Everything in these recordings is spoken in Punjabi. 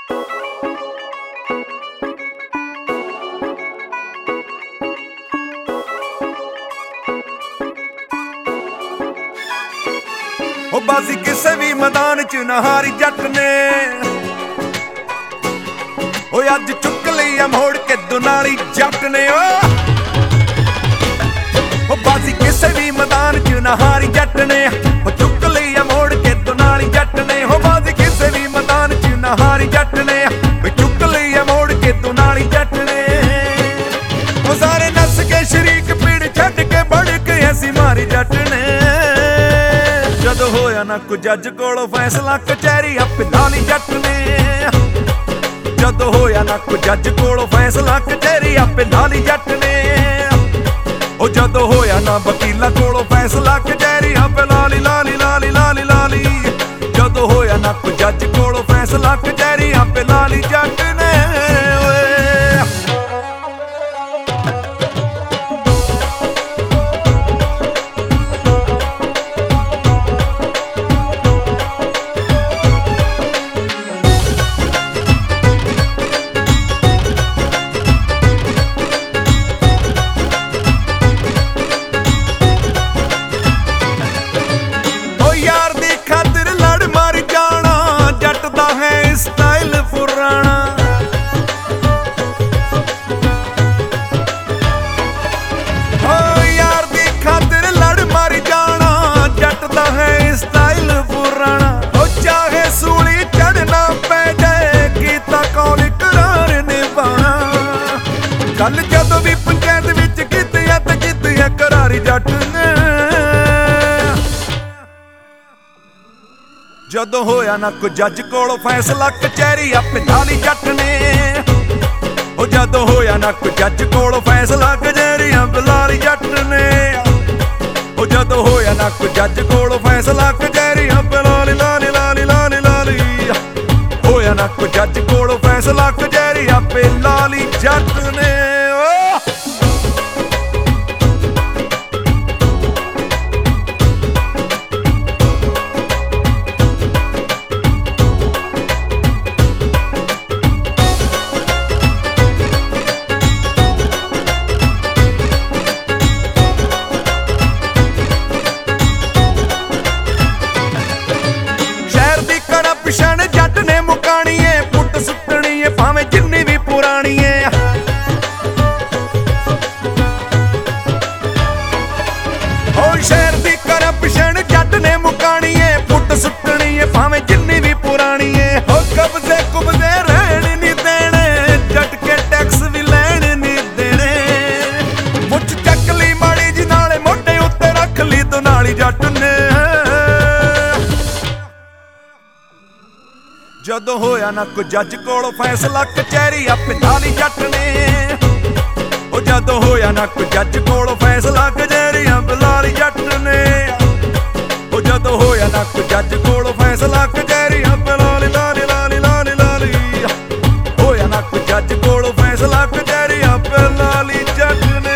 ਉਹ ਬਾਜ਼ੀ ਕਿਸੇ ਵੀ ਮੈਦਾਨ 'ਚ ਨਾ ਹਾਰੀ ਜੱਟ ਨੇ। ਓਏ ਅੱਜ ਚੁੱਕ ਲਈ ਆ ਮੋੜ ਕੇ ਦੁਨਾਲੀ ਜੱਟ ਨੇ। ਉਹ ਬਾਜ਼ੀ ਕਿਸੇ ਵੀ ਮੈਦਾਨ 'ਚ ਨਾ ਹਾਰੀ ਜੱਟ ਨੇ। ਉਹ ਚੁੱਕ ਲਈ ਆ ਮੋੜ ਕੇ ਦੁਨਾਲੀ ਜੱਟ ਨੇ। ਉਹ ਬਾਜ਼ੀ ਕਿਸੇ ਵੀ ਮੈਦਾਨ 'ਚ ਨਾ ਹਾਰੀ ਜੱਟ ਨੇ। ਉਹ ਚੁੱਕ ਲਈ ਆ ਮੋੜ ਕੇ ਦੁਨਾਲੀ ਜੱਟ ਨੇ। ਉਹ ਸਾਰੇ ਨੱਸ ਕੇ ਸ਼ਰੀਕ ਪੀੜ ਛੱਡ ਕੇ ਬੜ ਕੇ ਅਸੀਂ ਮਾਰੀ ਜੱਟ ਨੇ। ਜਦੋਂ ਹੋਇਆ ਨਾ ਕੋਈ ਜੱਜ ਕੋਲੋਂ ਫੈਸਲਾ ਕਚਹਿਰੀ ਆਪੇ ਲਾਲੀ ਜੱਟ ਨੇ। ਜਦੋਂ ਹੋਇਆ ਨਾ ਕੋਈ ਜੱਜ ਕੋਲੋਂ ਫੈਸਲਾ ਕਚਹਿਰੀ ਆਪੇ ਲਾਲੀ ਜੱਟ ਨੇ। ਉਹ ਜਦੋਂ ਹੋਇਆ ਨਾ ਵਕੀਲਾਂ ਕੋਲੋਂ ਫੈਸਲਾ ਕਚਹਿਰੀ ਆਪੇ ਲਾਲੀ ਲਾਲੀ ਲਾਲੀ ਲਾਲੀ ਲਾਲੀ। ਜਦੋਂ ਹੋਇਆ ਨਾ ਕੋਈ ਜੱਜ ਕੋਲੋਂ ਫੈਸਲਾ ਕਚਹਿਰੀ ਆਪੇ ਲਾਲੀ ਜੱਟ ਨੇ। ਗੱਲ ਜਦੋਂ ਵੀ ਪੰਚਾਇਤ ਵਿੱਚ ਕੀਤੀ ਐ ਤੇ ਕੀਤੀ ਐ ਕਰਾਰੀ ਜੱਟ ਨੇ। ਜਦੋਂ ਹੋਇਆ ਨਾ ਕੋਈ ਜੱਜ ਕੋਲੋਂ ਫੈਸਲਾ ਕਚਹਿਰੀ ਆਪੇ ਲਾਲੀ ਜੱਟ ਨੇ। ਉਹ ਜਦੋਂ ਹੋਇਆ ਨਾ ਕੋਈ ਜੱਜ ਕੋਲੋਂ ਫੈਸਲਾ ਕਚਹਿਰੀ ਆਪੇ ਲਾਲੀ ਜੱਟ ਨੇ। ਉਹ ਜਦੋਂ ਹੋਇਆ ਨਾ ਕੋਈ ਜੱਜ ਕੋਲੋਂ ਫੈਸਲਾ ਕਚਹਿਰੀ ਆਪੇ ਲਾਲੀ ਲਾਲੀ ਲਾਲੀ ਲਾਲੀ ਲਾਲੀ। ਹੋਇਆ ਨਾ ਕੋਈ ਜੱਜ ਕੋਲੋਂ ਫੈਸਲਾ ਕਚਹਿਰੀ ਆਪੇ ਲਾਲੀ ਜੱਟ ਨੇ। ਪਿਛਣ ਜੱਟ ਨੇ ਮੁਕਾਣੀ ਏ ਪੁੱਟ ਸੁੱਟਣੀ ਏ ਭਾਵੇਂ ਜਿੰਨੀ ਵੀ ਪੁਰਾਣੀ ਏ। ਓ ਸ਼ਹਿਰ ਦੀ ਕਰਪਸ਼ਨ ਜੱਟ ਨੇ ਮੁਕਾਣੀ ਏ ਪੁੱਟ ਸੁੱਟਣੀ ਏ ਭਾਵੇਂ ਜਿੰਨੀ ਵੀ ਪੁਰਾਣੀ ਏ। ਓ ਕਬਜ਼ੇ ਕੁਬਜ਼ੇ ਰਹਿਣ ਨਹੀਂ ਦੇਣੇ ਜੱਟ ਕੇ ਟੈਕਸ ਵੀ ਲੈਣ ਨਹੀਂ ਦੇਣੇ। ਮੁੱਛ ਚੱਕ ਲਈ ਮਾੜੀ ਜੀ ਨਾਲੇ ਮੋਢੇ ਉੱਤੇ ਰੱਖ ਲਈ ਦੁਨਾਲੀ ਜੱਟ ਨੇ। ਜਦੋਂ ਹੋਇਆ ਨਾ ਕੋਈ ਜੱਜ ਕੋਲੋਂ ਫੈਸਲਾ ਕਚਹਿਰੀ ਆਪੇ ਲਾਲੀ ਜੱਟ ਨੇ। ਉਹ ਜਦੋਂ ਹੋਇਆ ਨਾ ਕੋਈ ਜੱਜ ਕੋਲੋਂ ਫੈਸਲਾ ਕਚਹਿਰੀ ਆਪੇ ਲਾਲੀ ਜੱਟ ਨੇ। ਉਹ ਜਦੋਂ ਹੋਇਆ ਨਾ ਕੋਈ ਜੱਜ ਕੋਲੋਂ ਫੈਸਲਾ ਕਚਹਿਰੀ ਆਪੇ ਲਾਲੀ ਲਾਲੀ ਲਾਲੀ ਲਾਲੀ ਲਾਲੀ। ਹੋਇਆ ਨਾ ਕੋਈ ਜੱਜ ਕੋਲੋਂ ਫੈਸਲਾ ਕਚਹਿਰੀ ਆਪੇ ਲਾਲੀ ਜੱਟ ਨੇ।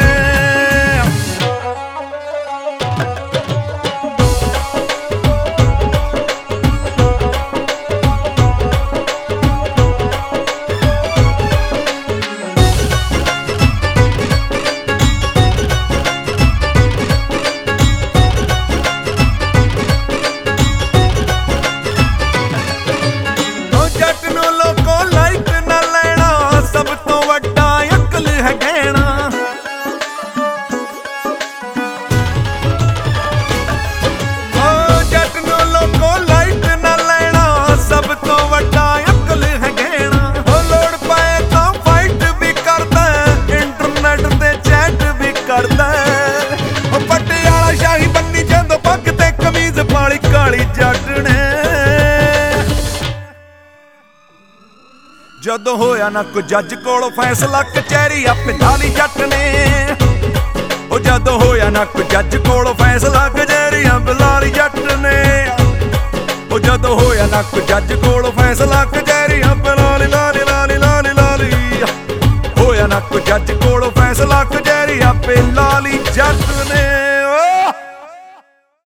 ਪਟਿਆਲਾ ਸ਼ਾਹੀ ਬੰਨੀ ਜਦੋਂ ਪੱਗ ਤੇ ਕਮੀਜ਼ ਪਾਲੀ ਕਾਲੀ ਜੱਟ ਨੇ। ਜਦੋਂ ਹੋਇਆ ਨਾ ਕੋਈ ਜੱਜ ਕੋਲੋਂ ਫੈਸਲਾ ਕਚਹਿਰੀ ਆਪੇ ਲਾਲੀ ਜੱਟ ਨੇ। ਉਹ ਜਦੋਂ ਹੋਇਆ ਨਾ ਕੋਈ ਜੱਜ ਕੋਲੋਂ ਫੈਸਲਾ ਕਚਹਿਰੀ ਆਪੇ ਲਾਲੀ ਜੱਟ ਨੇ। ਉਹ ਜਦੋਂ ਹੋਇਆ ਨਾ ਕੋਈ ਜੱਜ ਕੋਲੋਂ ਫੈਸਲਾ ਕਚਹਿਰੀ ਆਪੇ ਲਾਲੀ ਲਾਲੀ ਲਾਲੀ ਲਾਲੀ ਲਾਲੀ। ਹੋਇਆ ਨਾ ਕੋਈ ਜੱਜ ਕੋਲੋਂ ਫੈਸਲਾ ਕਚਹਿਰੀ ਆਪੇ ਲਾਲੀ ਜੱਟ ਨੇ।